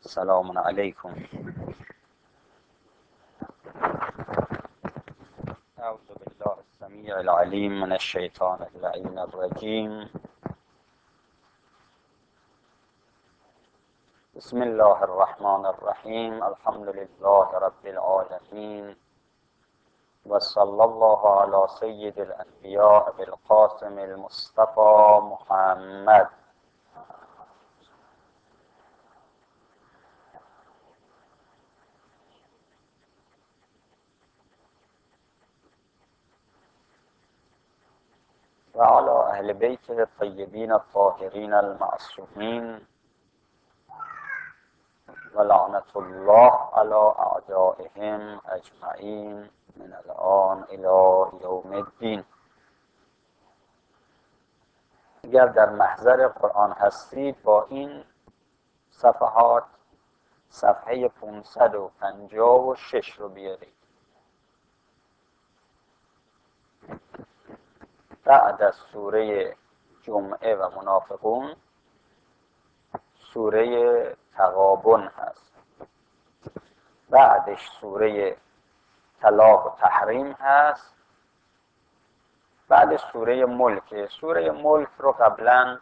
السلام علیکم. اعوذ بالله السمیع العلیم من الشیطان اللعین الرجیم. بسم الله الرحمن الرحیم. الحمد لله رب العالمین و صلی الله علی سید الانبیاء بالقاسم المصطفى محمد. و علی اهل بیت الطیبین الطاهرین المعصومین و لعنت الله علی اعدائهم اجمعین من الان الی یوم الدین. اگر در محضر قرآن هستید با این صفحات صفحه 556 رو بیارید. بعد از سوره جمعه و منافقون سوره تغابن هست، بعدش سوره طلاق و تحریم هست، بعد سوره ملک. سوره ملک رو قبلا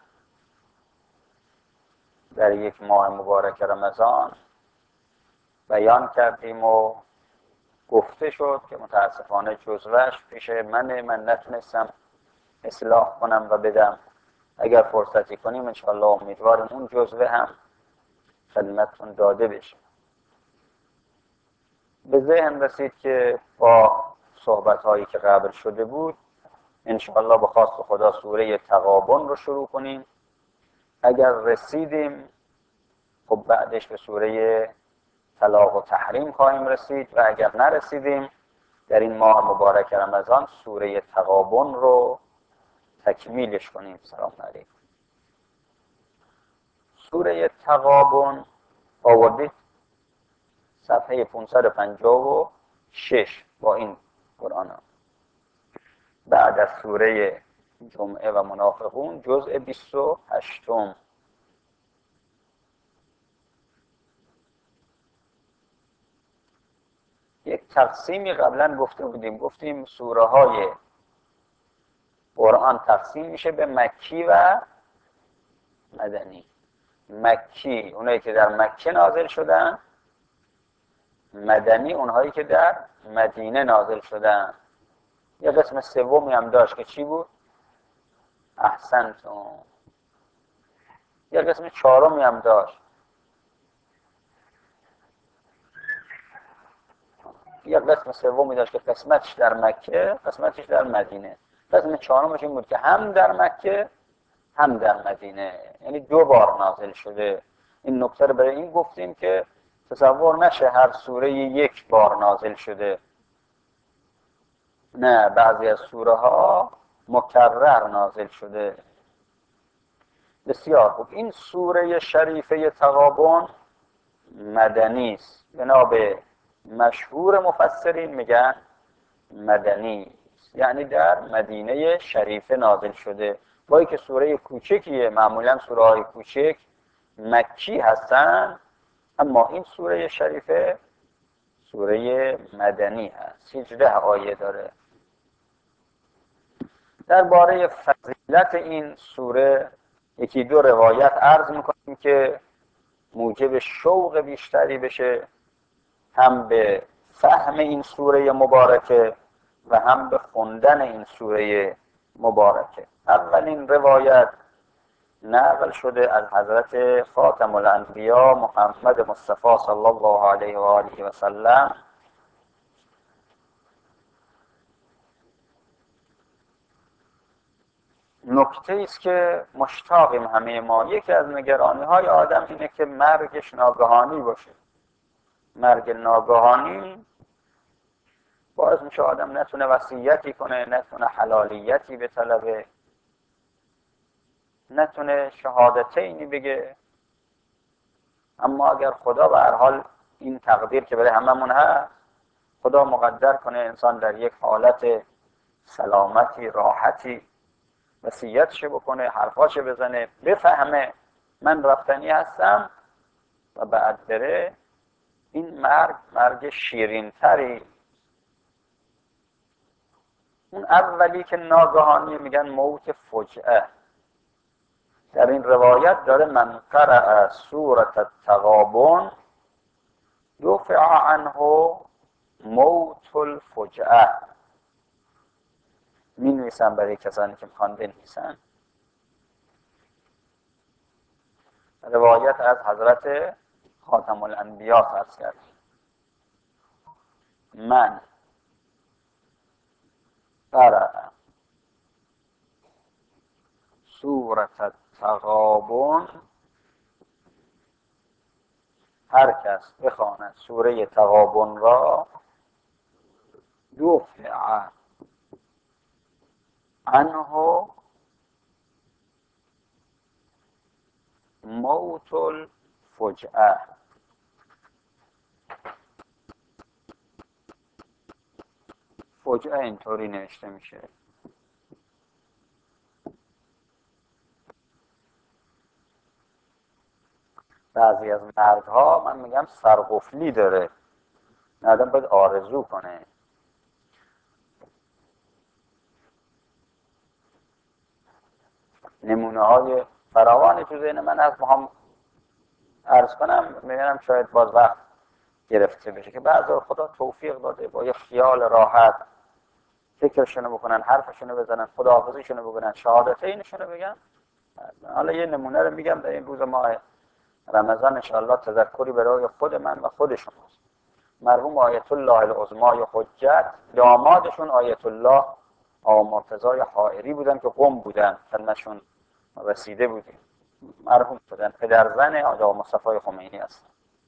در یک ماه مبارک رمضان بیان کردیم و گفته شد که متاسفانه جزوهش پیش من نتونستم اصلاح کنم و بدم. اگر فرصتی کنیم انشاءالله امیدوارم اون جزوه هم خدمتتون داده بشه. به ذهن رسید که با صحبت‌هایی که قبل شده بود انشاءالله به خواست خدا سوره تغابن رو شروع کنیم. اگر رسیدیم خب بعدش به سوره طلاق و تحریم خواهیم رسید و اگر نرسیدیم در این ماه مبارک رمضان سوره تغابن رو تکمیلش کنیم. سلام علیکم. سوره تغابن آوردید صفحه 556 با این قرآن ها. بعد از سوره جمعه و منافقون جزء 28. یک تقسیمی قبلا گفته بودیم، گفتیم سوره های قرآن تقسیم میشه به مکی و مدنی. مکی اونایی که در مکه نازل شدن، مدنی اونهایی که در مدینه نازل شدن. یه قسم سومی هم داشت که چی بود؟ احسنتم. یه قسم چهارمی هم داشت. یه قسم سومی داشت که قسمتش در مکه قسمتش در مدینه. قسم چهارمش این بود که هم در مکه هم در مدینه، یعنی 2 بار نازل شده. این نکته رو برای این گفتیم که تصور نشه هر سوره 1 بار نازل شده. نه، بعضی از سوره ها مکرر نازل شده. بسیار خوب. این سوره شریفه تغابن مدنی است. بنا به مشهور مفسرین میگن مدنی است، یعنی در مدینه شریفه نازل شده. با اینکه سوره کوچکیه، معمولا سوره های کوچک مکی هستن، اما این سوره شریفه سوره مدنی هست. 18 آیه داره. درباره فضیلت این سوره 1-2 روایت عرض میکنیم که موجب شوق بیشتری بشه، هم به فهم این سوره مبارکه و هم به خوندن این سوره مبارکه. اولین روایت نقل شده از حضرت خاتم الانبیا محمد مصطفی صلی الله علیه و آله و سلم نکته است که مشتاقیم همه ما. یکی از نگرانی های آدم اینه که مرگش ناگهانی باشه. مرگ ناگهانی باعث میشه آدم نتونه وصیتی کنه، نتونه حلالیتی به طلبه، نتونه شهادتینی بگه. اما اگر خدا به هر حال این تقدیر که برای هممون هست، خدا مقدر کنه انسان در یک حالت سلامتی راحتی وصیتش بکنه، حرفاش بزنه، بفهمه من رفتنی هستم، و بعد بره، این مرگ شیرین تری. اون اولی که ناگهانی میگن موت فجعه. در این روایت داره من قرأ سورة التغابن یفع عنه موت الفجعه. می نویسن برای کسانی که میخوان بنویسن. روایت از حضرت خاتم الانبیا فرض کرد. من قرأ سورة التغابن، هر کس بخواند سوره تغابن را، یفع عنه موت الفجعه. فجعه اینطوری نوشته میشه. بعضی از مردها من میگم سرقفلی داره، آدم باید آرزو کنه. نمونه های فراوانی تو ذهن من از هم عرض کنم، میبینم شاید باز وقت گرفته بشه که بعضی خدا توفیق داده با یه خیال راحت فکرشونو بکنن، حرفشونو بزنن، خداحافظیشونو بکنن، شهادتینشونو بگن. حالا یه نمونه رو میگم در این روز ماه رمضان انشاءالله تذکری برای خود من و خود شماست. مرحوم آیت الله العظمای حجت، دامادشون آیت الله آقا مرتضای حائری بودن که قم بودن، خدمتشون رسیده بودیم، مرحوم شدن. پدرزن آقا مصطفی خمینی هستن.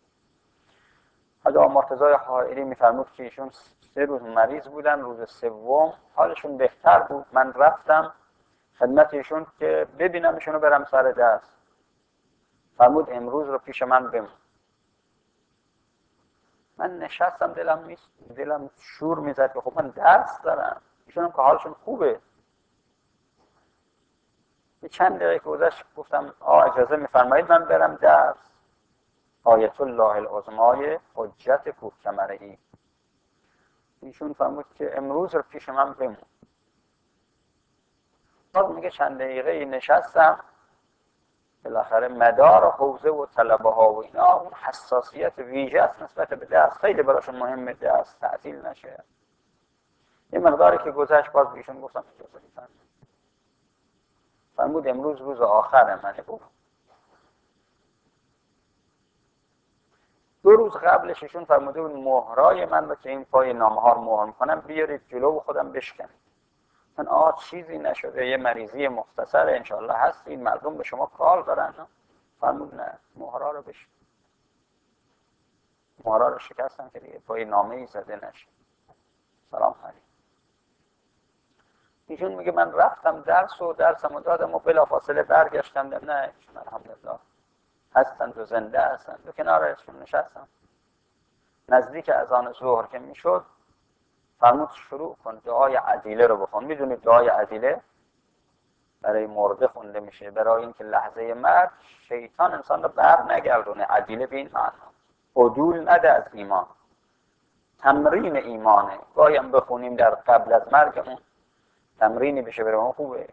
آقا مرتضای حائری میفرمود که ایشون 3 روز مریض بودن، روز سوم حالشون بهتر بود. من رفتم خدمت ایشون که ببینم ایشونو برم سر درس. فرمود امروز رو پیش من بمون. من نشستم، دلم شور میزد که خب من درس دارم، ایشون هم که حالشون خوبه. یه چند دقیقه گذشت گفتم اجازه میفرمایید من برم درس. آیت الله العظمای حجت کوهکمرئی، ایشون فرمود که امروز رو پیش من بمون. باز میگه چند دقیقه نشستم، بالاخره مدار حوزه و طلبه ها و اینا اون حساسیت ویژه است نسبت به درس، خیلی براشون مهمه درس تعطیل نشه. یه مقداری که گذشت باز بیشون گفتم اجازه میفرمایید. فرمود امروز روز آخر منه. بود 2 روز قبلش ایشون فرموده بود مهرای من رو که این پای نامه ها رو مهر میکنم بیارید جلو و خودم بشکنید. من چیزی نشده، یه مریضی مختصر، انشالله هستید، مردم به شما کار دارن. فرمود نه، مهرا رو بشکن. مهرا رو شکستم که دیگه پای نامه ای زده نشه. سلام علیکم. ایشون میگه من رفتم درسمو دادم و بلافاصله برگشتم. نه الحمدلله هستند و زنده هستند. و کنارشون نشستم. نزدیک اذان ظهر که میشد فرمود شروع کن دعای عدیله رو بخون. میدونید دعای عدیله برای مرده خونده میشه، برای اینکه لحظه مرگ شیطان انسان رو بر نگردونه. عدیله به این معنا عدول نده از ایمان، تمرین ایمانه. گاهی هم بخونیم در قبل از مرگمون تمرینی بشه برای اون خوبه.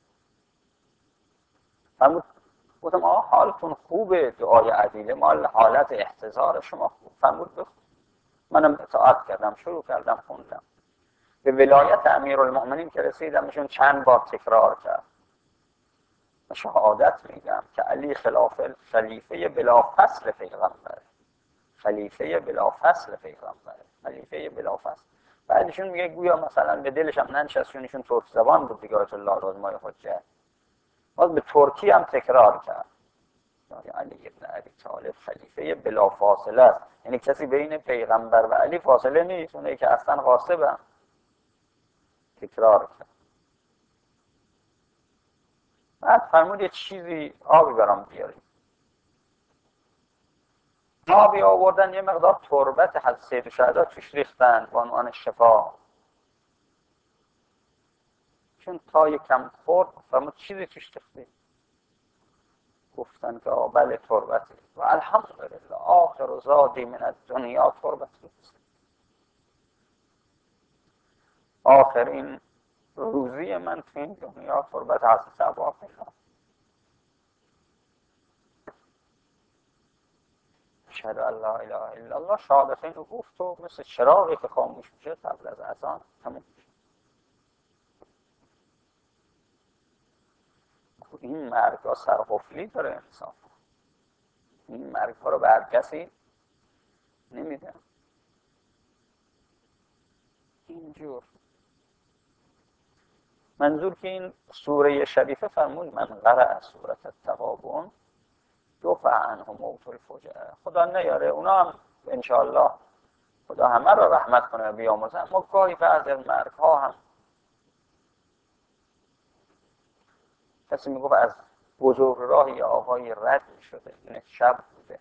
فرمود گفتم حالتون خوبه، دعای عدیله مال حالت احتضار شما خوب. فرمود بخون. منم اطاعت کردم، شروع کردم خوندم. به ولایت امیرالمؤمنین که رسیدم ایشون چند بار تکرار کرد. شهادت میگم که علی خلیفه بلا فصل پیغمبره. خلیفه بلا فصل پیغمبره. خلیفه بلا فصل. بعدشون میگه گویا مثلا به دلش هم ننشست، ایشون ترک زبان بود دیگه آیت الله العظمای حجت. باز به ترکی هم تکرار کرد. علی ابن ابی طالب خلیفه بلا فاصله است. یعنی کسی بین پیغمبر و علی فاصله نیست، اونایی که اصلا غاصبن. تکرار کرد. بعد فرمود یه چیزی آبی برام بیاریم. آبی آوردن، یه مقدار تربت حضرت سید شهدا توش ریختن به عنوان شفا. چون تا یکم خورد فرمود چیزی توش ریختی. گفتن که بله تربتی. و الحمدلله و زادی من الدنیا تربت. آخرین روزی من تو این دنیا تربت از ثواب میخوام. اشهد ان لا اله الا الله، شهادتین رو گفت و مثل چراغی که خاموش میشه قبل از اذان تموم میشه. این مرگ ها سرقفلی داره انسان، این مرگ ها رو به هر کسی نمیده. اینجور منظور که این سوره شریفه فرمود من قرأ سوره التغابن دفع عنه موت الفجعه. خدا نیاره اونا هم انشاءالله خدا همه رو رحمت کنه بیامرزه، اما گاهی بعض از مرگ ها هم کسی میگفت از بزرگراه یا آقای رد شده، این شب بوده،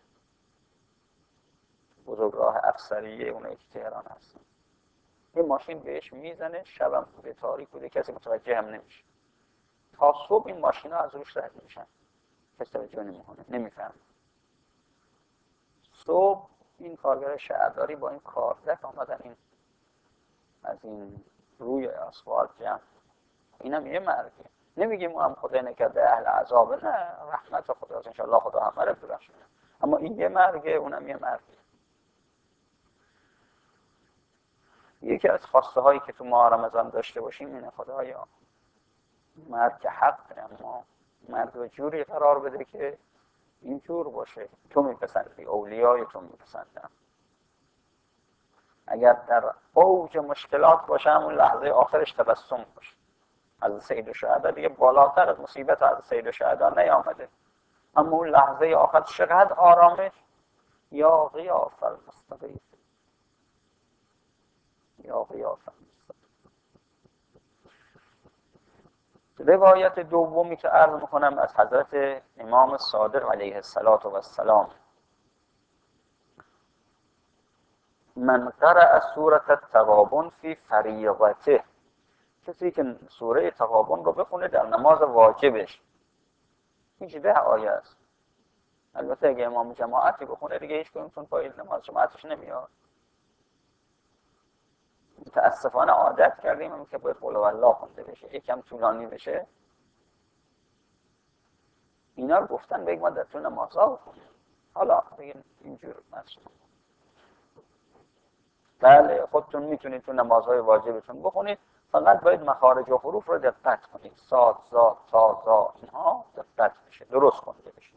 بزرگراه افسریه اونایی که تهران هستن، یه ماشین بهش میزنه، شبم بوده، تاریک بوده، کسی متوجه هم نمیشه، تا صبح این ماشین ها از روش رد میشن، کسی توجه نمیکنه، نمیفهم. صبح این کارگر شهرداری با این کاردک آمدن این از این روی اسفالت جمع. اینم یه مرگه. نمیگیم ما هم خدا نکرده اهل عذابه، نه، رحمت خداست، انشاءالله خدا همه رو ببخشه، اما این یه مرگه، اونم یه مرگه. یکی از خواسته هایی که تو ماه رمضان داشته باشیم اینه خدایا مرگ حقه، اما مرگ رو جوری قرار بده که اینجور باشه تو میپسندی، اولیای تو میپسندن. اگر در اوج مشکلات باشه همون لحظه آخرش تبسم باشه. از سید الشهدا دیگه بالاتر از مصیبت از سید الشهدا نیامده، اما اون لحظه آخر چقدر آرامش. یا غیاث المستغیث، یا غیاث المستغیث. روایت دومی که عرض میکنم از حضرت امام صادق علیه السلام، من قرأ سورة التغابن فی فریضته، کسی که سوره تغابن رو بخونه در نماز واجبش. این 10 آیه است. البته اگه امام جماعتی بخونه دیگه هیچ کنون پای نماز جماعتش نمیاد. متاسفانه عادت کردیم که باید قل هوالله خونده بشه، یکم طولانی بشه. اینا رو گفتن بگیم ما در تو نمازها بخونیم، حالا بگیم اینجور مسئول. بله خودتون میتونید تو نمازهای واجبتون بخونید، فقط باید مخارج و حروف رو دقت کنید، صاد، زا، تا، زا، اینها دقت بشه، درست خونده بشه.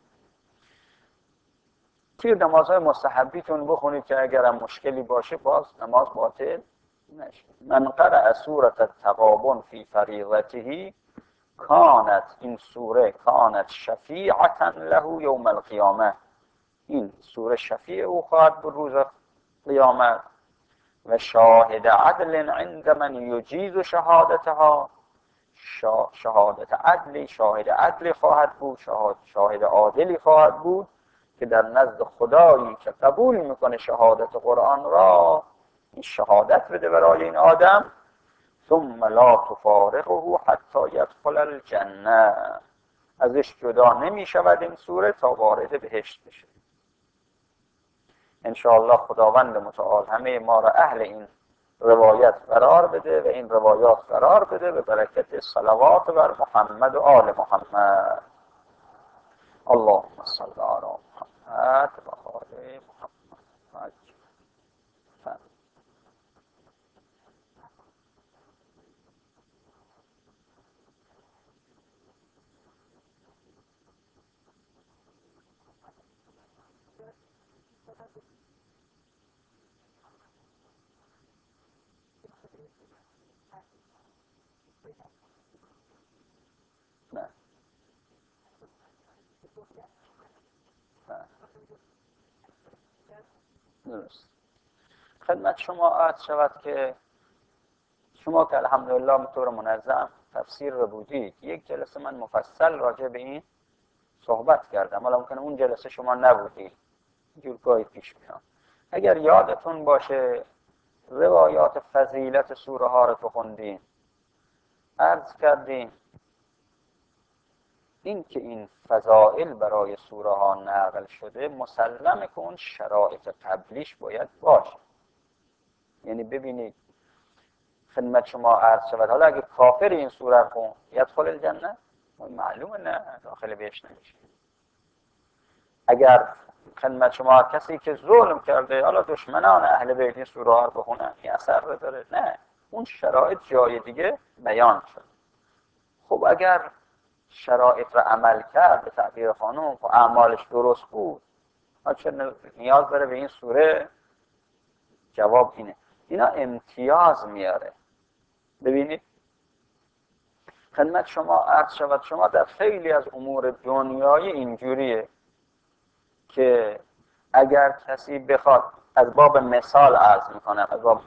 توی نمازهای مستحبیتون بخونید که اگر مشکلی باشه باز نماز باطل نشه. من قرأ سورة التغابن فی فریضته کانت، این سوره کانت شفیعة له یوم القیامه، این سوره شفیع او خواهد بود روز قیامت، و شاهد عدل عند من یجیز شهادتها، شهادت عدلی، شاهد عدلی خواهد بود، شاهد عادلی خواهد بود که در نزد خدایی که قبول میکنه شهادت قرآن را این شهادت بده برای این آدم، ثم لا تفارقه حتی یدخل الجنه، ازش جدا نمی شود این سوره تا وارد بهشت بشه. انشاءالله خداوند متعال همه ما را اهل این روایت قرار بده و این روایات قرار بده به برکت صلوات بر محمد و آل محمد. اللهم صل علی محمد و آل محمد. درست. خدمت شما عرض شود که شما که الحمدلله به طور منظم تفسیر رو بودید، یک جلسه من مفصل راجع به این صحبت کردم، حالا ممکنه اون جلسه شما نبودید، اینجور گاهی پیش میاد. اگر یادتون باشه روایات فضیلت سوره ها رو تو خوندیم، عرض کردیم این که این فضائل برای سوره ها نقل شده مسلمه که اون شرایط قبلیش باید باشه. یعنی ببینید خدمت شما عرض شود حالا اگه کافر این سوره خون یدخل الجنه، معلومه نه داخل بهش نمیشه. اگر خدمت شما کسی که ظلم کرده حالا دشمنان اهل بیت این سوره ها رو بخونن این اثر داره؟ نه، اون شرایط جای دیگه بیان شد. خب اگر شرایط رو عمل کرد به تعبیر خانم و اعمالش درست بود، چه نیاز داره به این سوره؟ جواب اینه. اینا امتیاز میاره. ببینید خدمت شما عرض شود شما در خیلی از امور دنیایی اینجوریه که اگر کسی بخواد، از باب مثال عرض میکنم،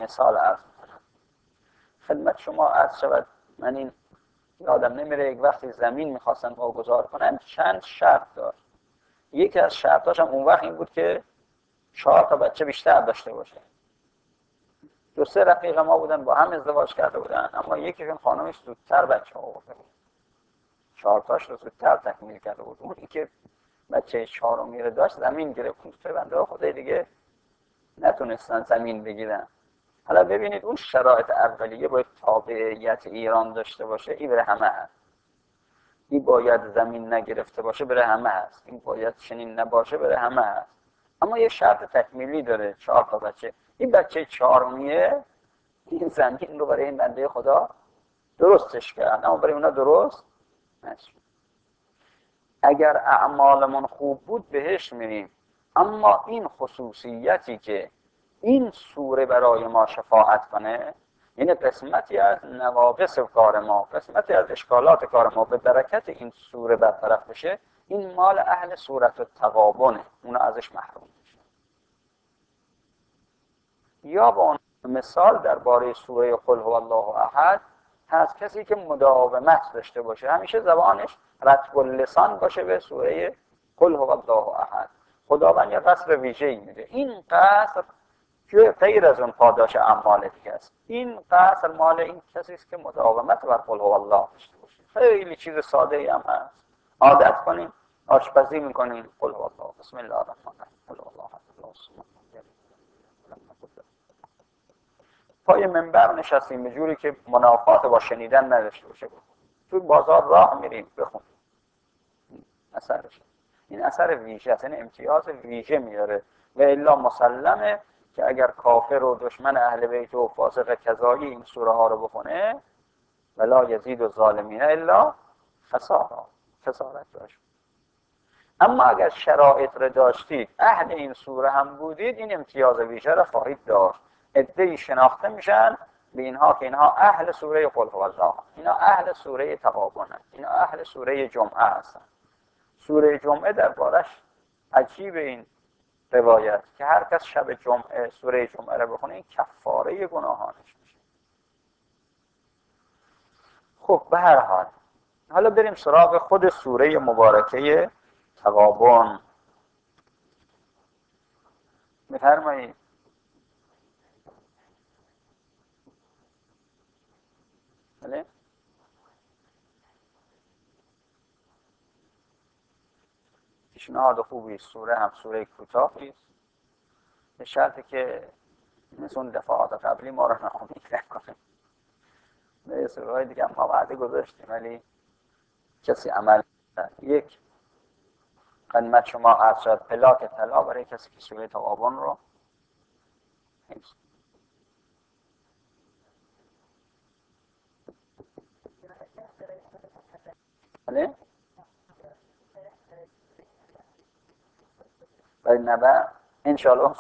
خدمت شما عرض شود من این یادم نمیره یک وقتی زمین میخواستن واگذار کنن چند شرط داشت. یکی از شرطاش هم اون وقت این بود که 4 تا بچه بیشتر داشته باشه. 2-3 رفیق ما بودن با هم ازدواج کرده بودن، اما یکیشون خانمش زودتر بچه آورده بود، 4 تاش رو زودتر تکمیل کرده بود. اونی که بچه 4می رو داشت زمین گرفت. بنده خدای دیگه نتونستن زمین بگیرن. حالا ببینید اون شرایط اولیه باید تابعیت ایران داشته باشه، این بره همه هست. این باید زمین نگرفته باشه، بره همه هست. این باید چنین نباشه، بره همه هست. اما یه شرط تکمیلی داره، 4 تا بچه. این بچه 4میه این زمین رو برای این بنده خدا درستش کرد، اما برای اونا درست نشد. اگر اعمالمون خوب بود بهش میریم، اما این خصوصیتی که این سوره برای ما شفاعت کنه، یعنی قسمتی از نواقص کار ما، قسمتی از اشکالات کار ما به برکت این سوره برطرف بشه، این مال اهل سورت التغابنه، اونا ازش محروم میشن. یا با اون مثال درباره سوره قل هو الله احد هست، کسی که مداومت داشته باشه، همیشه زبانش رطب اللسان باشه به سوره قل هو الله احد، خداوند یه قصر ویژه‌ای میده. این قصر که غیر از اون پاداش اعمال دیگه است، این قصر مال این کسی است که مداومت بر قل هو الله داشته باشه. خیلی چیز ساده‌ای هم هست، عادت کنیم، آشپزی میکنیم قل هو الله بسم الله الرحمن الرحیم قل هو الله احد الله الصمد پای منبر نشستیم به جوری که منافات با شنیدن نداشته باشه. تو بازار راه میریم بخون اثرش. این اثر ویژه است، این امتیاز ویژه میاره. و الا مسلمه که اگر کافر و دشمن اهل بیت و فاسق کذایی این سوره ها رو بخونه ولا یزید الظالمین الا خسارا، خسارت داشت. اما اگر شرایط رو داشتید، اهل این سوره هم بودید، این امتیاز ویژه را خواهید داشت. عده‌ای شناخته میشن به اینها که اینها اهل سوره قل هو الله، اینا اهل سوره تغابن، اینا اهل سوره جمعه هستن. سوره جمعه دربارش عجیب این روایت که هر کس شب جمعه سوره جمعه را بخونه این کفاره گناهانش میشه. خب به هر حال حالا بریم سراغ خود سوره مبارکه تغابن. بفرمایید. بله. پیشنهاد خوبی، سوره هم سوره کوتاهی است، به شرطی که مثل اون دفعات قبلی ما رو ناامید نکنه. به سوره‌های دیگه ما وعده گذاشتیم ولی کسی عمل نکرد. یک خدمت شما عرض شد پلاک طلا برای کسی که سوره تغابن رو حفظ. بله. برای نبع انشاءالله.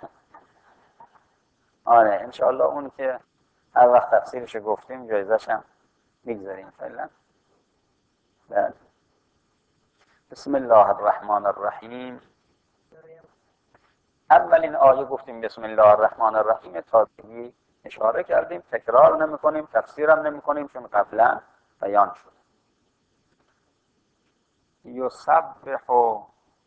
آره انشاءالله اون که هر وقت تفسیرش گفتیم جایزش هم میگذاریم فعلا. بله. بسم الله الرحمن الرحیم. اولین آیه گفتیم بسم الله الرحمن الرحیم، تازگی اشاره کردیم، تکرار نمی کنیم، تفسیرم نمی کنیم چون قبلا بیان شد. یسبح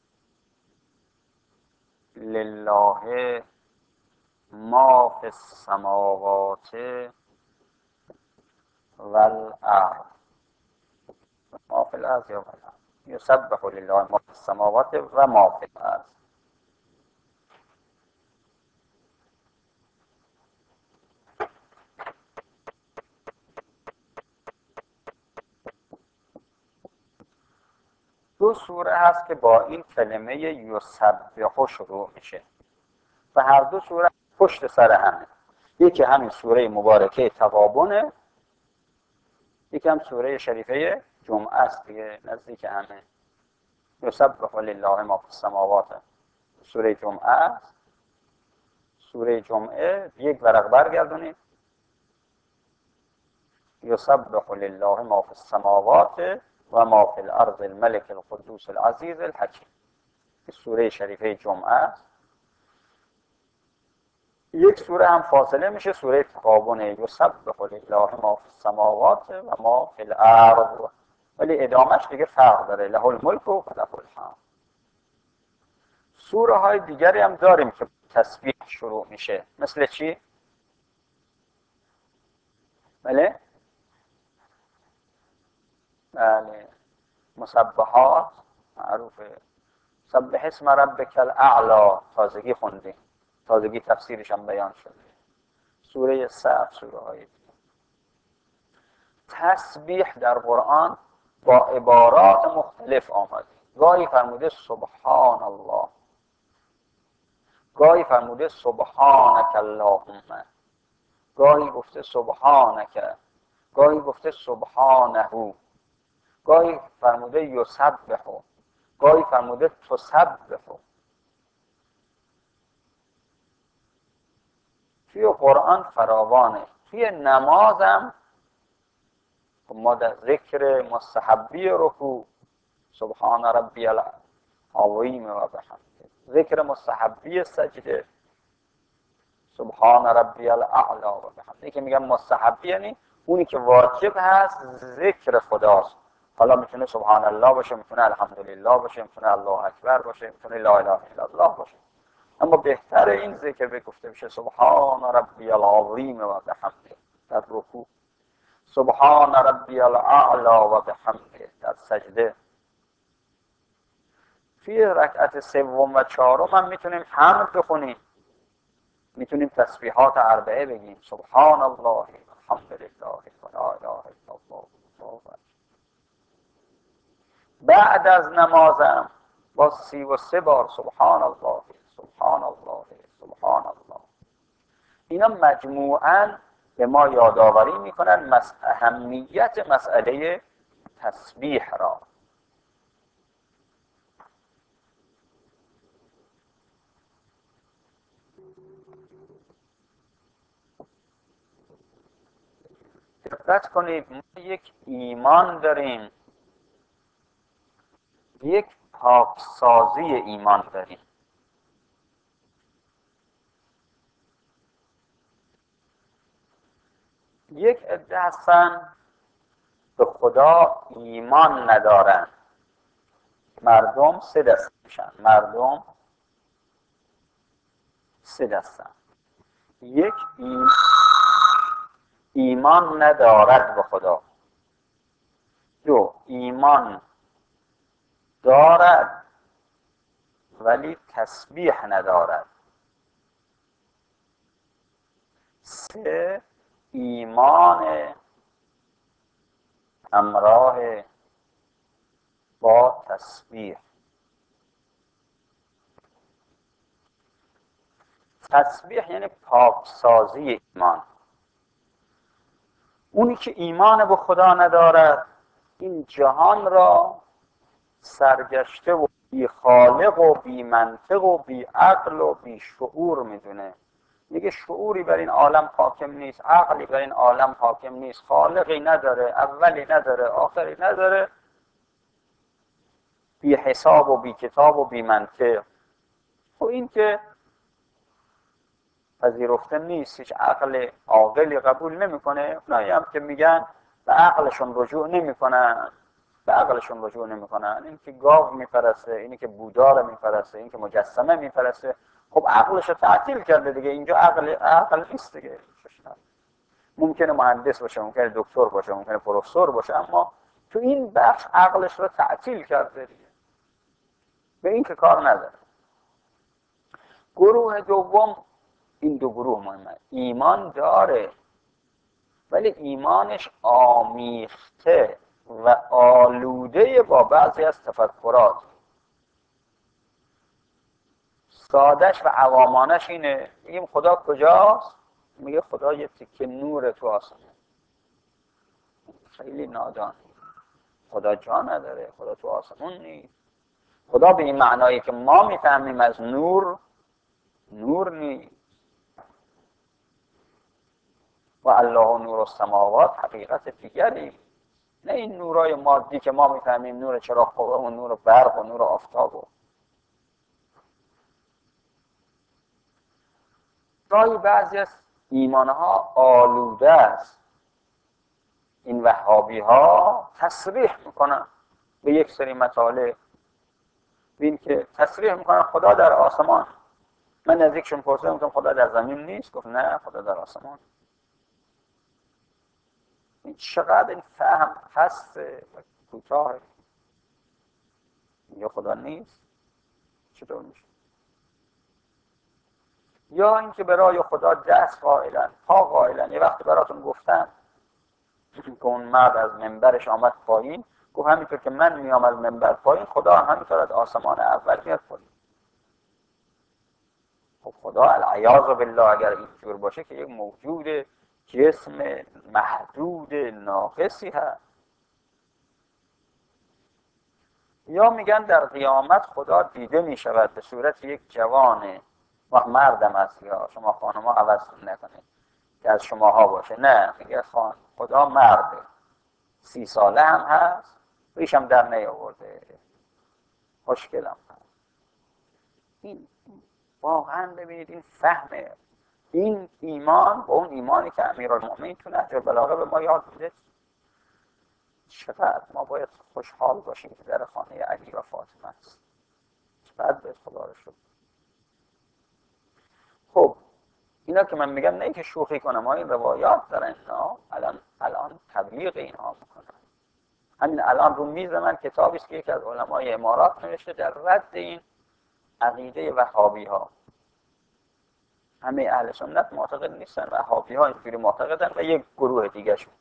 لله ما فی السماوات والارض، ما فی الارض یا والارض. یسبح لله ما فی السماوات و ما فی الارض. دو سوره هست که با این کلمه یسبح شروع میشه و هر دو سوره پشت سر همه. یکی همین سوره مبارکه تغابنه، یکی هم سوره شریفه جمعه است دیگه، نزدیک همه. یسبح لله ما فی السماوات سوره جمعه است. سوره جمعه یک ورق برگردونید، یسبح لله ما فی السماوات و ما فی الارض الملک القدوس العزیز الحکیم. سوره شریفه جمعه است. یک سوره هم فاصله میشه، سوره تغابن، یسبح لله ما فی السماوات و ما فی الارض، ولی ادامهش دیگه فرق داره، له الملک و له الحمد. سوره های دیگری هم داریم که تسبیح شروع میشه، مثل چی؟ بله مسبحات معروفه، سبح اسم ربک الاعلی، تازگی خوندیم، تازگی تفسیرش هم بیان شده. سوره صف، سوره های دیگه. تسبیح در قرآن با عبارات مختلف آمده. گاهی فرموده سبحان الله، گاهی فرموده سبحانک اللهم، گاهی گفته سبحانک، گاهی گفته سبحانه، گاهی فرموده یسبح، گاهی فرموده تسبح. توی قرآن فراوانه. توی نمازم ما در ذکر مستحبی رکوع سبحان ربی العظیم و بحمده، ذکر مستحبی سجده سبحان ربی الاعلی و بحمده. که میگم مستحبی یعنی اونی که واجب هست ذکر خداست. حالا میتونه سبحان الله باشه، میتونه الحمدلله باشه، میتونه الله اکبر باشه، میتونه لا اله الا الله باشه، اما بهتر این ذکر بگفته بشه سبحان ربی العظیم و بحمده در رکوع، سبحان ربی الاعلی و بحمده در سجده. توی رکعت سوم و چهارم هم میتونیم حمد بخونیم، میتونیم تسبیحات اربعه بگیم، سبحان الله الحمدلله و لا اله الا الله. بعد از نمازم با 33 بار سبحان الله سبحان الله سبحان الله. اینا مجموعاً به ما یادآوری میکنن اهمیت مسئله تسبیح را. دقت کنید، ما یک ایمان داریم، یک پاکسازی ایمان داریم. یک عده هستن به خدا ایمان ندارن. مردم سه دسته میشن، مردم سه دستن. یک ایمان ندارد به خدا، دو ایمان دارد ولی تسبیح ندارد، سه ایمان همراه با تسبیح. تسبیح یعنی پاکسازی ایمان. اونی که ایمان به خدا ندارد این جهان را سرگشته و بی خالق و بی منطق و بی عقل و بی شعور میدونه. میگه شعوری بر این عالم حاکم نیست، عقلی بر این عالم حاکم نیست، خالقی نداره، اولی نداره، آخری نداره، بی حساب و بی کتاب و بی منطق. خب این که پذیرفته نیست، هیچ عقل عاقلی قبول نمیکنه. اونایی هم که میگن به عقلشون رجوع نمیکنن، به عقلشون رجوع نمیکنن. این که گاو میپرسته، اینی که بودا رو میپرسته، این که مجسمه میپرسته، خب عقلش رو تعطیل کرده دیگه. اینجا عقل نیست دیگه. ممکنه مهندس باشه، ممکنه دکتر باشه، ممکنه پروفسور باشه، اما تو این بخش عقلش رو تعطیل کرده دیگه، به این که کار نداره. گروه دوم، این دو گروه مهمه، ایمان داره ولی ایمانش آمیخته و آلوده با بعضی از تفکرات. سادش و عوامانش اینه، میگیم خدا کجاست؟ میگه خدا یه تیکه نور تو آسمان. خیلی نادان. خدا جا نداره، خدا تو آسمون نیست. خدا به این معنایی که ما میفهمیم از نور، نور نیست. و الله نور السماوات حقیقت دیگری، نه این نورای مادی که ما میفهمیم، نور چراغ قوه و نور برق و نور آفتاب. گاهی بعضی از ایمانها آلوده است. این وهابی ها تصریح میکنن به یک سری مطالب، ببین که تصریح میکنن خدا در آسمان. من نزدیکشون پرسیدم گفتم خدا در زمین نیست؟ گفت نه، خدا در آسمان. این چقدر این فهم هست و کوتاه. یا خدا نیست، چطور میشه؟ یا اینکه برای خدا دست قائلن، پا قائلن. یه وقت براتون گفتم که اون مرد از منبرش آمد پایین، گفت همینطور که من میام از منبر پایین، خدا همینطور از آسمان اول میاد پایین. خب خدا العیاذ بالله اگر اینجور باشه که یک موجود جسم محدود ناقصی هست. یا میگن در قیامت خدا دیده میشود به صورت یک جوان و مردم است، یا شما خانم‌ها عوض نکنید که از شماها باشه. نه، میگه خدا مرده، 30 ساله هم هست، ریشم در نیاورده، خوشگلم هست. این واقعا ببینید این فهمه، این ایمان با اون ایمانی که امیرالمومنین تو نهج البلاغه به ما یاد میده. چقدر ما باید خوشحال باشیم که در خانه علی و فاطمه است. چقدر باید خدا رو شکر. خب اینا که من میگم نه که شوخی کنم، این روایات دارن، الان تبلیغ اینها میکنن. همین الان رو میز من کتابی است که یکی از علمای امارات نوشته در رد این عقیده وهابی ها. همه اهل سنت معتقد نیستن، وهابی ها اینجوری معتقدن و یک گروه دیگه شون.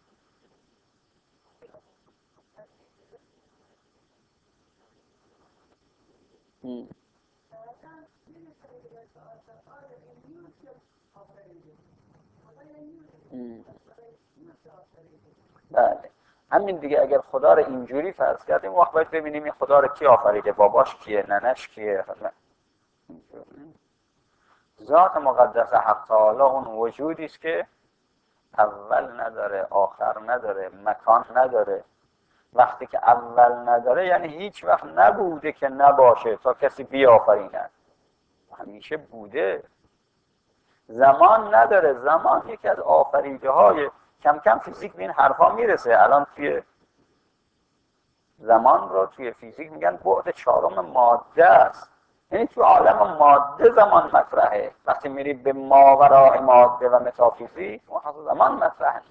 بله همین دیگه. اگر خدا رو اینجوری فرض کردیم، وقت باید ببینیم این خدا رو کی آفریده، باباش کیه، ننش کیه. ذات مقدس حق تعالی اون وجودی است که اول نداره، آخر نداره، مکان نداره. وقتی که اول نداره یعنی هیچ وقت نبوده که نباشه تا کسی بیافریند، همیشه بوده. زمان نداره، زمان یکی از آفریده های کم کم فیزیک به این حرفا میرسه. الان توی زمان رو توی فیزیک میگن بعد 4 ماده است. یعنی تو عالم ماده زمان مطرحه. وقتی میری به ماوراء ماده و متافیزیک، اون زمان مطرحه.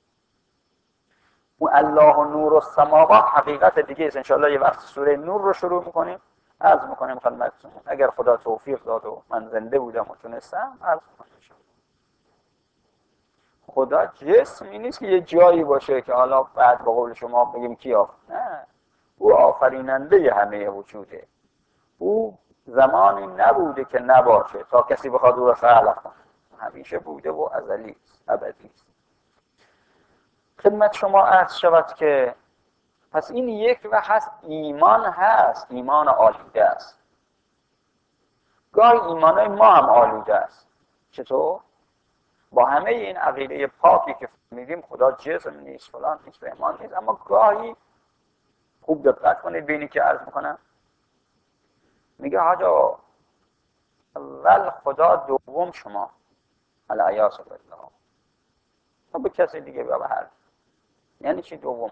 اون الله نور السماوات حقیقت دیگه است. انشاءالله یه وقت سوره نور رو شروع میکنیم، عرض میکنیم خدمتتون. اگر خدا توفیق داد و من زنده بودم و تونستم عرض میکنم. خدا جسمی نیست که یه جایی باشه که حالا بعد به قول شما بگیم کی آفرید. نه، او آفریننده همه وجوده. او زمانی نبوده که نباشه تا کسی بخواد او را خلق کنه. همیشه بوده و ازلی است، ابدی است. خدمت شما عرض شود که پس این یک و هست، ایمان هست، ایمان آلوده است. گاهی ایمانای ما هم آلوده است. چطور؟ با همه این عقیده پاکی که میگیم خدا جسم نیست، فلان نیست، ایمان نیست، اما گاهی خوب دقت کنید ببینید که عرض میکنم، میگه حاجا اول خدا دوم شما، العیاذ بالله. تا به کسی دیگه ببر. یعنی چی دوم؟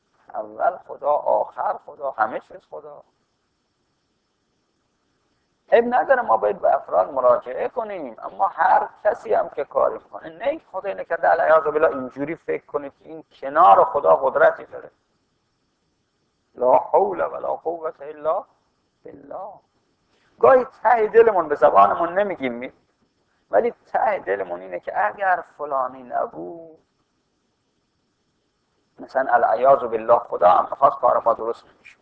اول خدا، آخر خدا، همه چیز خدا. عیب نداره ما باید به افراد مراجعه کنیم، اما هر کسی هم که کاری کنه نه خدای نکرده علیاذ بالله اینجوری فکر کنید که این کنار خدا قدرتی داره. لا حول ولا قوة الا بالله. گاهی ته دلمون به زبانمون نمیگیم، ولی ته دلمون اینه که اگر فلانی نبود، مثلا العیاذ بالله خدا هم میخواست کار ما درست نمیشه.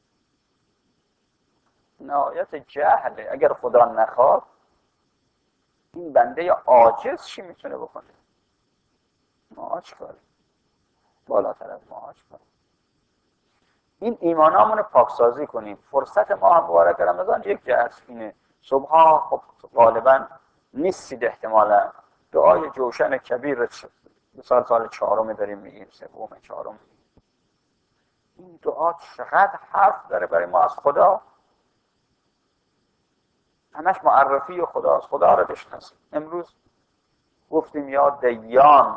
نهایت جهله. اگر خدا نخواد این بنده عاجز چی میتونه بکنه؟ ما چیکار بالاتر از ما چیکار؟ این ایمانامون رو پاکسازی کنیم. فرصت ما هم مبارک رمضان یک جهت اینه. صبحا خب غالبا نیستید احتمالا، دعای جوشن کبیر سال چهارم داریم میگیم، سوم چهارم. این دعا چقدر حرف داره برای ما از خدا. همش معرفی خداست. خدا رو بشناسیم. امروز گفتیم یا دیان.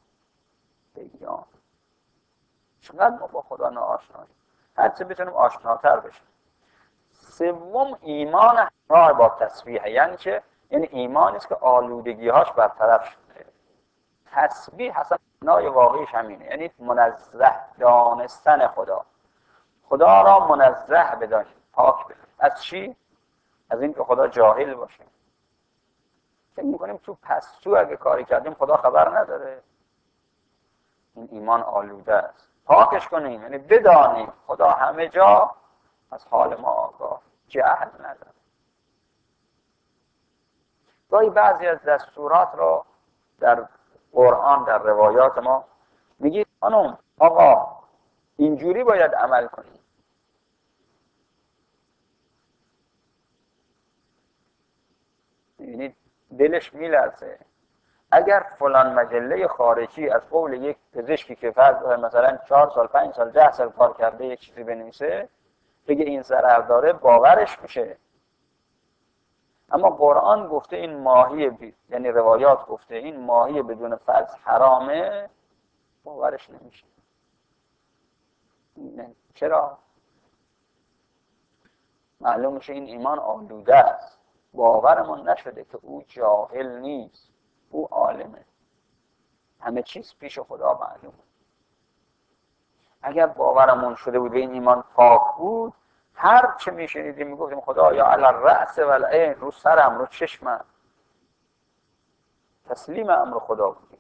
چقدر ما با خدا ناآشناییم. هرچه بتونیم آشناتر بشیم. سوم ایمان همراه با تسبیح، یعنی ایمانی است که آلودگی‌هاش برطرف شده. تسبیح اصلا معنای واقعیش همینه، یعنی منزه دانستن خدا. خدا را منزه بدانیم، پاک بدانیم. از چی؟ از این که خدا جاهل باشه. فکر می‌کنیم تو پستو اگه کاری کردیم خدا خبر نداره. این ایمان آلوده است. پاکش کنیم، یعنی بدانیم خدا همه جا از حال ما آگاه، جهل نداره. گاهی بعضی از دستورات را در قرآن، در روایات ما میگید خانم آقا اینجوری باید عمل کنیم. یعنی دلش میلرزه. اگر فلان مجله خارجی از قول یک پزشکی که فرض مثلا 4 سال 5 سال 10 سال کار کرده یک چیزی بنویسه، بگه این ضرر داره، باورش میشه. اما قرآن گفته این ماهی یعنی روایات گفته این ماهی بدون فرض حرامه، باورش نمیشه. چرا؟ معلوم میشه این ایمان آلوده است. باورمون نشده که او جاهل نیست، او عالمه، همه چیز پیش خدا معلومه. اگر باورمون شده بود این ایمان پاک بود، هر چه میشنیدیم میگفتیم خدا یا علی الرأس و العین، رو سرم، رو چشمم. تسلیم امر خدا بودیم.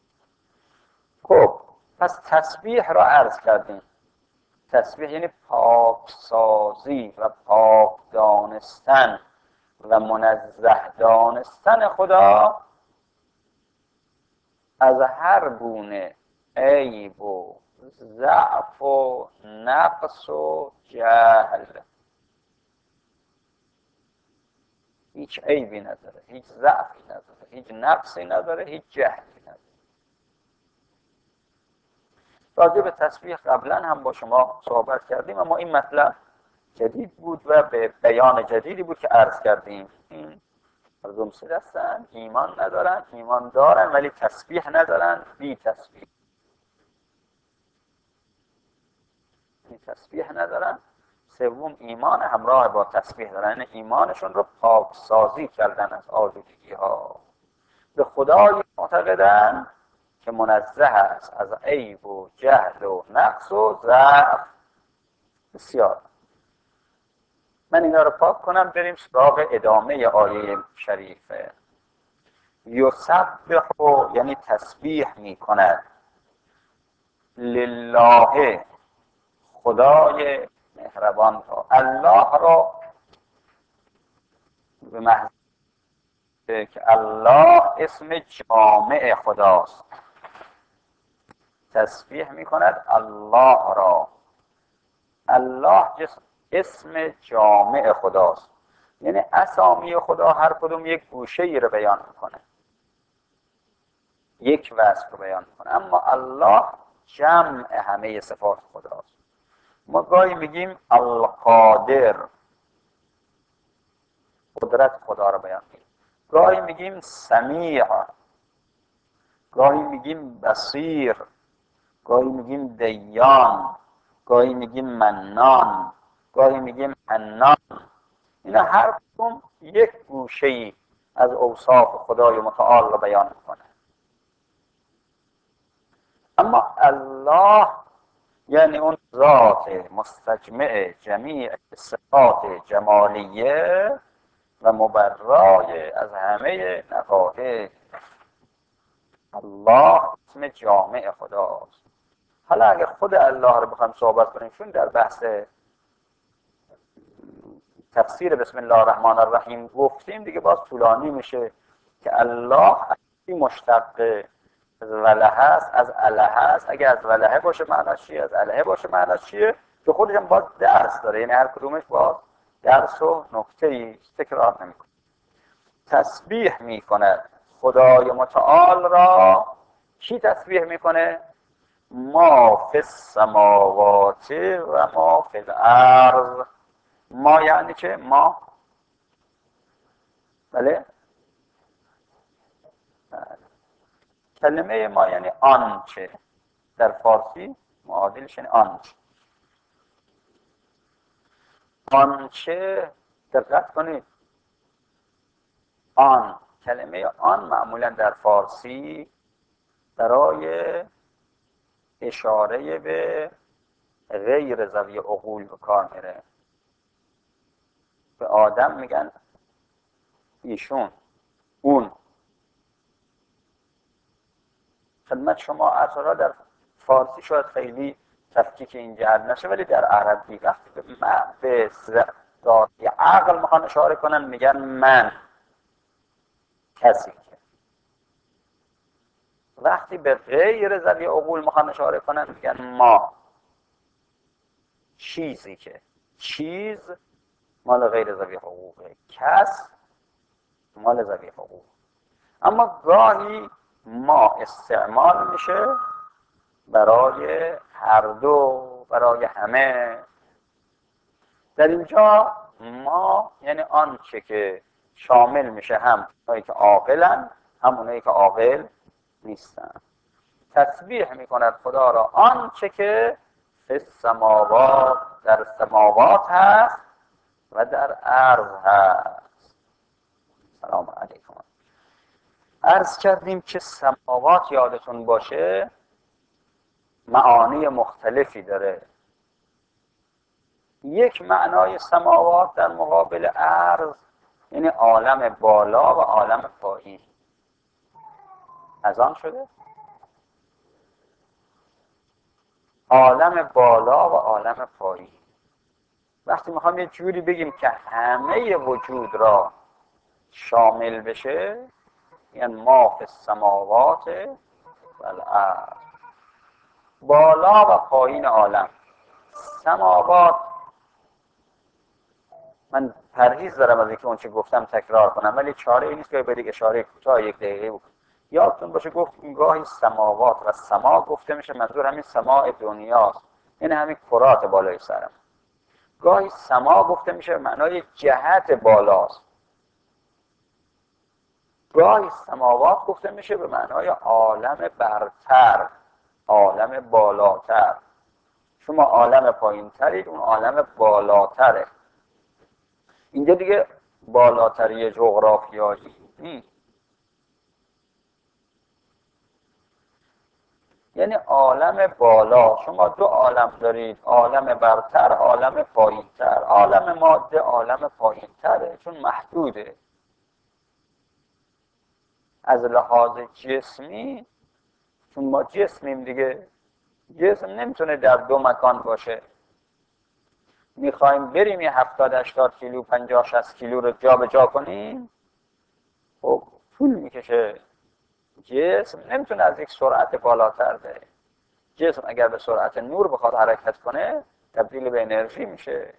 خب پس تسبیح را عرض کردیم. تسبیح یعنی پاکسازی و پاک دانستن و منزه دانستن خدا از هر گونه عیب و ضعف و نقص و جهل. هیچ عیبی نداره، هیچ ضعفی نداره، هیچ نقصی نداره، هیچ جهلی نداره. راجع به تسبیح قبلا هم با شما صحبت کردیم، اما این مطلب جدید بود و به بیان جدیدی بود که عرض کردیم. این مردم سه دستن، ایمان ندارن، ایمان دارن ولی تسبیح ندارن، بی تسبیح. تسبیح ندارن. سوم ایمان همراه با تسبیح دارن، یعنی ایمانشون رو پاکسازی کردن از آلودگی ها. به خدای معتقدن که منزه است از عیب و جهل و نقص و ضعف. بسیار. من اینا رو پاک کنم، بریم سراغ ادامه آیه شریفه. یسبح یعنی تسبیح می کند، لله خدای مهربان را. الله را به محض که الله اسم جامع خداست، تسبیح می کند الله را. الله اسم جامع خداست، یعنی اسامی خدا هر کدوم یک گوشه ای رو بیان میکنه، یک وصف رو بیان میکنه، اما الله جمع همه صفات خداست. ما گاهی میگیم القادر، قدرت خدا رو بیان میکنه. گاهی میگیم سمیع، گاهی میگیم بصیر، گاهی میگیم دیان، گاهی میگیم منان، گاهی میگیم حنان. اینا هر کدوم یک گوشه‌ای از اوصاف خدای متعال را بیان میکنه. اما الله یعنی اون ذات مستجمع جمیع صفات جمالیه و مبرای از همه نقائص. الله اسم جامع خداست. حالا اگر خود الله رو بخوایم صحبت کنیم، چون در بحث تفسیر بسم الله الرحمن الرحیم گفتیم دیگه باز طولانی میشه که الله مشتق از وله است، از اله است. اگه از ولهه باشه معناش چیه، از الهه باشه معناش چیه، که خودش هم باز درس داره، یعنی هر کدومش باز درس و نکته‌ای تکرار نمیکنه. تسبیح میکنه خدای متعال را. کی تسبیح میکنه؟ ما فی السماوات و ما فی الارض. ما یعنی چه؟ ما بله، کلمه ما یعنی آنچه، در فارسی معادلش یعنی آنچه. آنچه، دقت کنید، آن، کلمه آن معمولا در فارسی برای اشاره به غیر ذوی عقول به کار میره. به آدم میگن ایشون، اون. خدمت شما عرض در فارسی شاید خیلی تفکیک این جهت نشه، ولی در عربی وقتی به ذاتی عقل میخوان اشاره کنن میگن من، کسی که. وقتی به غیر ذوی عقول میخوان اشاره کنن میگن ما، چیزی که. چیز مال غیر ذوی حقوقه، کس مال ذوی حقوق. اما گاهی ما استعمال میشه برای هر دو، برای همه. در اینجا ما یعنی آنچه که شامل میشه هم اونایی که عاقلن هم اونایی که عاقل نیستن. تسبیح میکند خدا را آنچه که فی السماوات، در سماوات هست و در ارض هست. سلام علیکم. عرض کردیم که سماوات یادتون باشه معانی مختلفی داره. یک معنای سماوات در مقابل ارض یعنی عالم بالا و عالم پایین. از آن شده عالم بالا و عالم پایین. وقتی میخوام یه جوری بگیم که همه وجود را شامل بشه، یعنی ما فی السماوات و الارض، بالا و پایین عالم. سماوات، من پرهیز دارم از اینکه اون چه گفتم تکرار کنم، ولی چاره ای نیست که به اشاره کوتاه یک دقیقه بکنم. یادتون باشه گفتیم گاهی سماوات و سما گفته میشه منظور همین سماع دنیاست، یعنی همین کرات بالای سرم. گاهی سما گفته میشه معنای جهت بالاست. گاهی سماوات گفته میشه به معنای عالم برتر، عالم بالاتر. شما عالم پایین ترید، اون عالم بالاتره. اینجا دیگه بالاتری جغرافیایی نیست، یعنی عالم بالا. شما دو عالم دارید، عالم برتر، عالم پایینتر. عالم ماده عالم پایینتره چون محدوده. از لحاظ جسمی، چون ما جسمیم دیگه، جسم نمیتونه در دو مکان باشه. میخوایم بریم یه 70-80 کیلو 50-60 کیلو رو جا به جا کنیم، خب طول میکشه. جسم نمیتونه از یک سرعت بالاتر بره. جسم اگر به سرعت نور بخواد حرکت کنه تبدیل به انرژی میشه.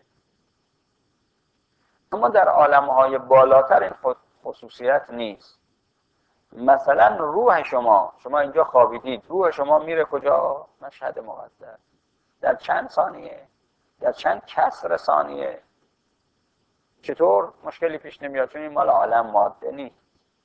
اما در عالمهای بالاتر این خصوصیت نیست. مثلا روح شما اینجا خوابیدید، روح شما میره کجا؟ مشهد مقدس. در چند ثانیه، در چند کسر ثانیه. چطور؟ مشکلی پیش نمیاد چون این مال عالم ماده نیست.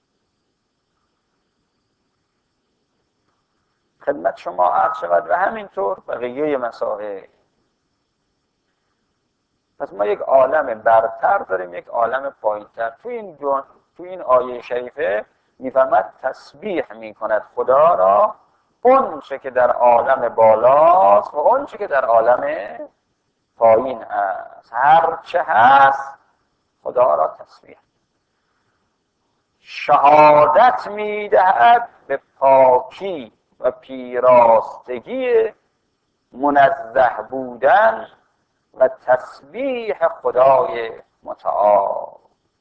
خدمت شما عرض شود و همینطور بقیه مسائل. پس ما یک عالم برتر داریم، یک عالم پایینتر. تو این آیه شریفه میفرماد تسبیح میکند خدا را اون چه که در عالم بالاست و اون چه که در عالم پایین هست. هر چه هست خدا را تسبیح. شهادت میدهد به پاکی و پیراستگی منزه بودن و تسبیح خدای متعال.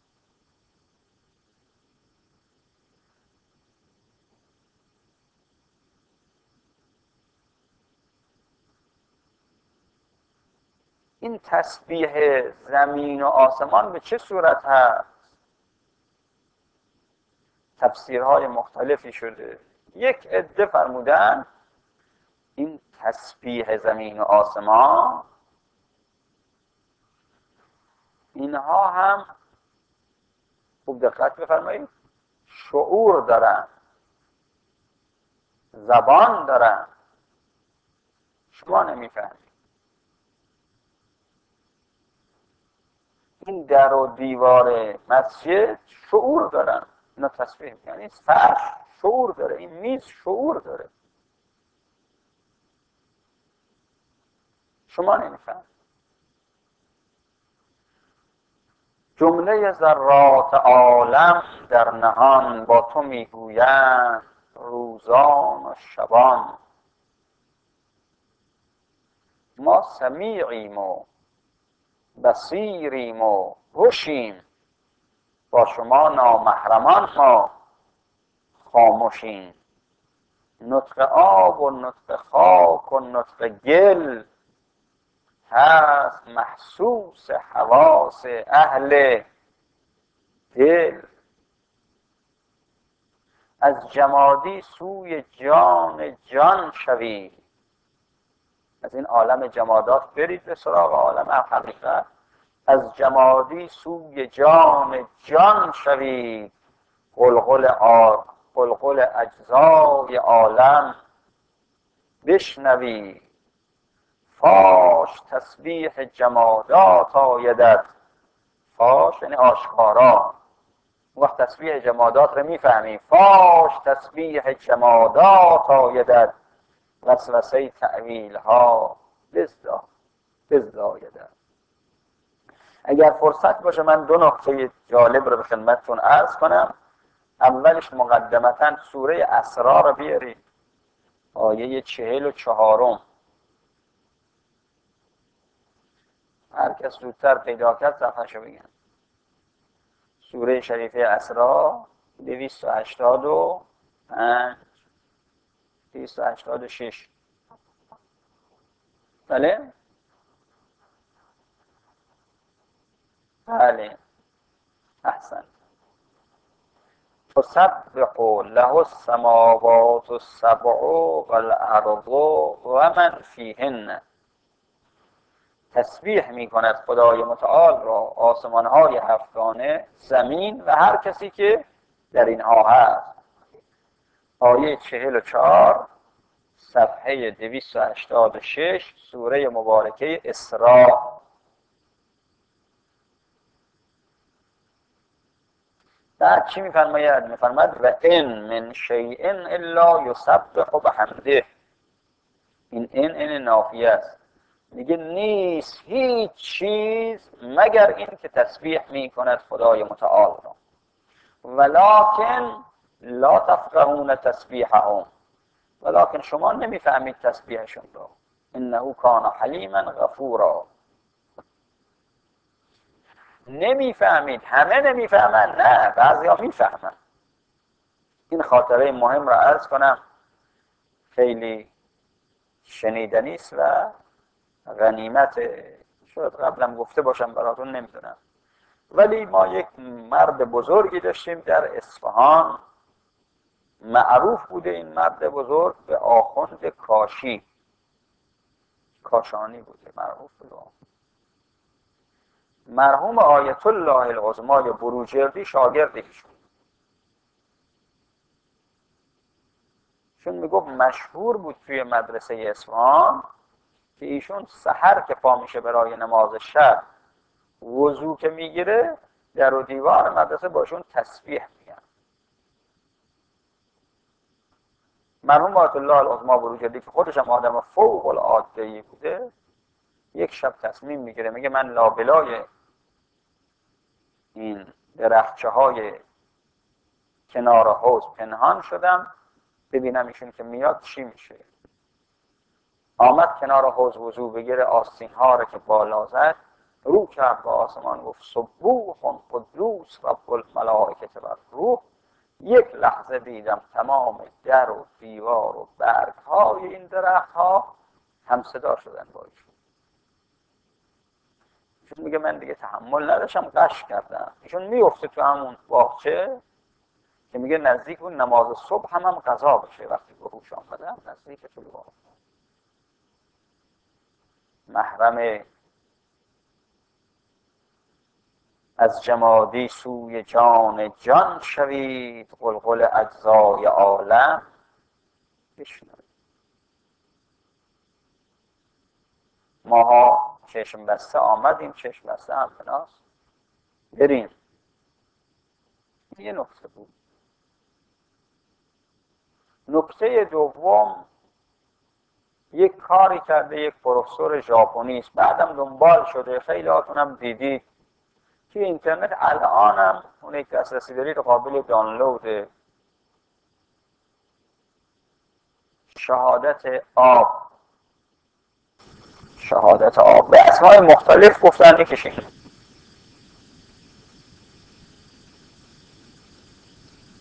این تسبیح زمین و آسمان به چه صورت هست؟ تفسیرهای مختلفی شده. یک عده فرمودن این تسبیح زمین و آسمان اینها هم خوب دقت بفرمایید شعور دارن، زبان دارن، شما نمیفهمید. این در و دیوار مسجد شعور دارن، اینا تسبیح یعنی فرش شعور داره، این میز شعور داره، شما نمیفهمید. جمله ذرات عالم در نهان با تو میگویند روزان و شبان. ما سمیعیم و بصیریم و هوشیم، با شما نامحرمان ما خاموشیم. نطق آب و نطق خاک و نطق گل هست محسوس حواس اهل دل. از جمادی سوی جان جان شوی. از این عالم جمادات برید به سراغ عالم حقیقت. از جمادی سوی جان جان شوی. قلقل اجزای عالم بشنوی. فاش تسبیح جمادات آیدت. فاش یعنی آشکارا. وقت تسبیح جمادات رو میفهمی. فاش تسبیح جمادات آیدت. وسوسه تأویل ها بزدایدت. اگر فرصت باشه من دو نکته جالب رو به خدمتتون عرض کنم. اولش مقدمتا سوره اسراء رو بیارید، آیه 44. هر کس زودتر پیدا کرد صفحه‌شو بگن. سوره شریفه اسراء 285 286. بله بله احسن. تسبح له السماوات السبع والارض و من فیهن. تسبیح می کند خدای متعال را آسمان‌های هفتگانه، زمین و هر کسی که در اینها هست. آیه 44 صفحه 286 سوره مبارکه اسراء. بعد چی میفرماید؟ میفرماید و ان من شیء الا یسبح بحمده. این نافیه است. میگه نیست هیچ چیز مگر این که تسبیح میکند خدای متعال را. ولکن لا تفقهون تسبیحهم. ولکن شما نمیفهمید تسبیحشون را. انه کان حلیما غفورا. نمیفهمید. همه نمیفهمن؟ نه، بعضی ها میفهمن. این خاطره مهم را عرض کنم، خیلی شنیدنی است و غنیمت. شاید قبلا گفته باشم براتون، نمیدونم. ولی ما یک مرد بزرگی داشتیم در اصفهان، معروف بوده این مرد بزرگ به آخوند کاشانی بوده، معروف بوده. مرحوم آیت الله العظمای بروجردی شاگرد ایشون. چون میگفت مشهور بود توی مدرسه اصفهان که ایشون سحر که پا میشه برای نماز شب وضو که میگیره در و دیوار مدرسه باشون تسبیح میگن. مرحوم آیت الله العظما بروجردی که خودش هم آدم فوق العاده بوده، یک شب تصمیم میگیره، میگه من لابلای این درخچه های کنار حوض پنهان شدم ببینم ایشون که میاد چی میشه. آمد کنار حوض وضو بگیره، آستین ها رو که بالا زد، رو کرد به آسمان، گفت سبوح قدوس رب الملائکه و الروح. یک لحظه دیدم تمام در و دیوار و برگ های این درخت ها هم صدا شدن با ایشون. ایشون میگه من دیگه تحمل نداشتم، قش کردم. ایشون میفته تو همون باغچه که میگه نزدیک اون نماز صبح هم قضا بشه. وقتی به هوش آمدم نزدیک تو باغ، محرم از جمادی سوی جان جان شوید، قلقل اجزای عالم بشنوید. ماها چشم بسته آمدیم، چشم بسته هم بناست بریم. یه نکته بود. نکته دوم، یک کاری کرده یک پروفسور ژاپنی است، بعدم دنبال شده، خیلی هاتونم دیدید که اینترنت الانم اون یک دسترسی دارید قابل دانلوده. شهادت آب، شهادت آب به اسمای مختلف گفتن، یکیش